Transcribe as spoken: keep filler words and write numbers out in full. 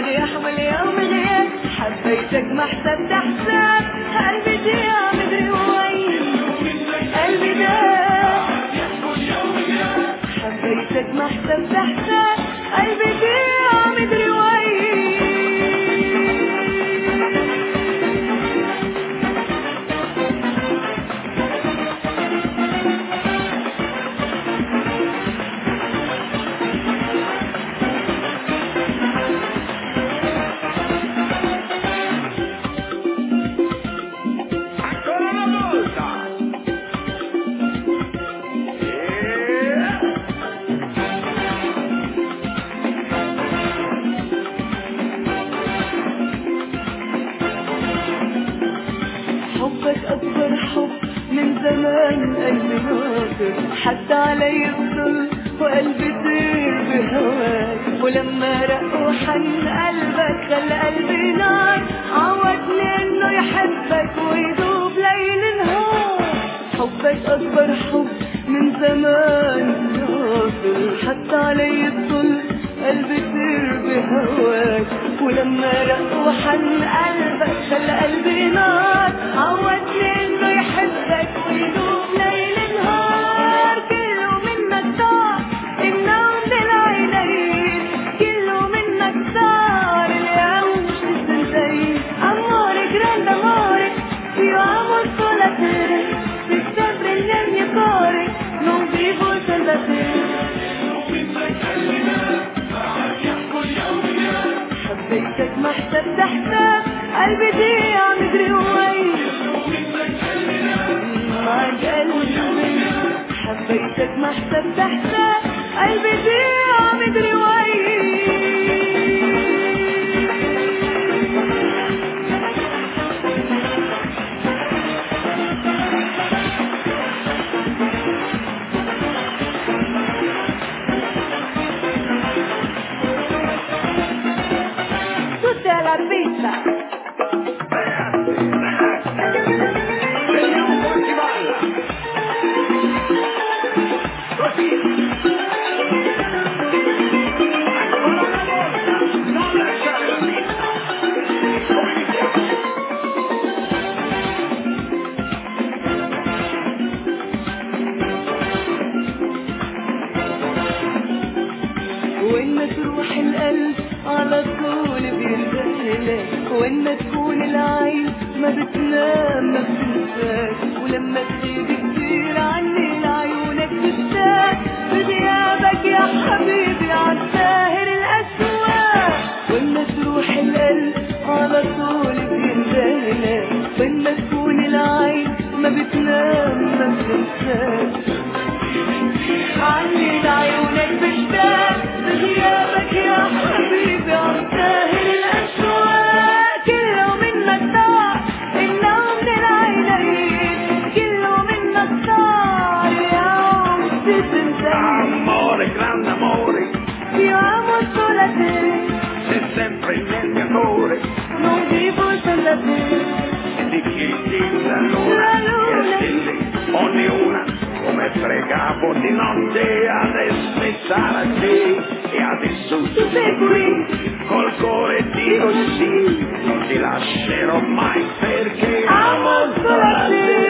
صحيح واليوم غير حبيتك ما حسبت حساب قلبي ضيع مدري وين قلبي ضاع حبيتك ما حسبت حساب قلبي ضيع مدري وين حبك أكبر حب من زمان قلبي ناطر حتى علي الظل وقلبي طير بهواك ولما رق وحن قلبك خلى قلبي نار عودني انه يحبك ويذوب ليل نهار حبك أكبر حب من زمان ناطر حتى علي الظل قلبي طير بهواك ولما رق وحن قلبك خلى قلبي نار عودني انه يحبك ويدوب ليل نهار كله منك ضاع النوم بالعينين كله منك صار اليوم مش السنتين amore grande amore io amo solo te sei sempre nel mio cuore non vivo senza te حبيتك ما حسبت حساب قلبي ضيع مدري وين معك قلبي حبيتك ما حسبت حساب قلبي ضيع مدري وين la pizza vediamo un po' chi balla così ancora una volta non lasciare la pista come mi piace وين ما تروح القلب على طول بيرجعلك وين ما تكون العين ما بتنام ما بتنساك ولما تغيب كتير عني لعيونك تشتاق بغيابك يا حبيبي عالساهر الأسواق وين ما تروح القلب على طول بيرجعلك وين ما تكون العين ما بتنام ما بتنساك عني لعيونك بشتاق بغيابك يا حبيبي عالساهر الأشواق كله منك ضاع النوم للعينين كله منك ضاع اليوم تتنسى amore grande amore io amo solo te sei sempre nel mio cuore non vivo senza te e di chi la luna e stelle ognuna come pregavo di notte adesso sarà te e adesso tu sei qui col cuore dico sì non ti lascerò mai perché amo solo te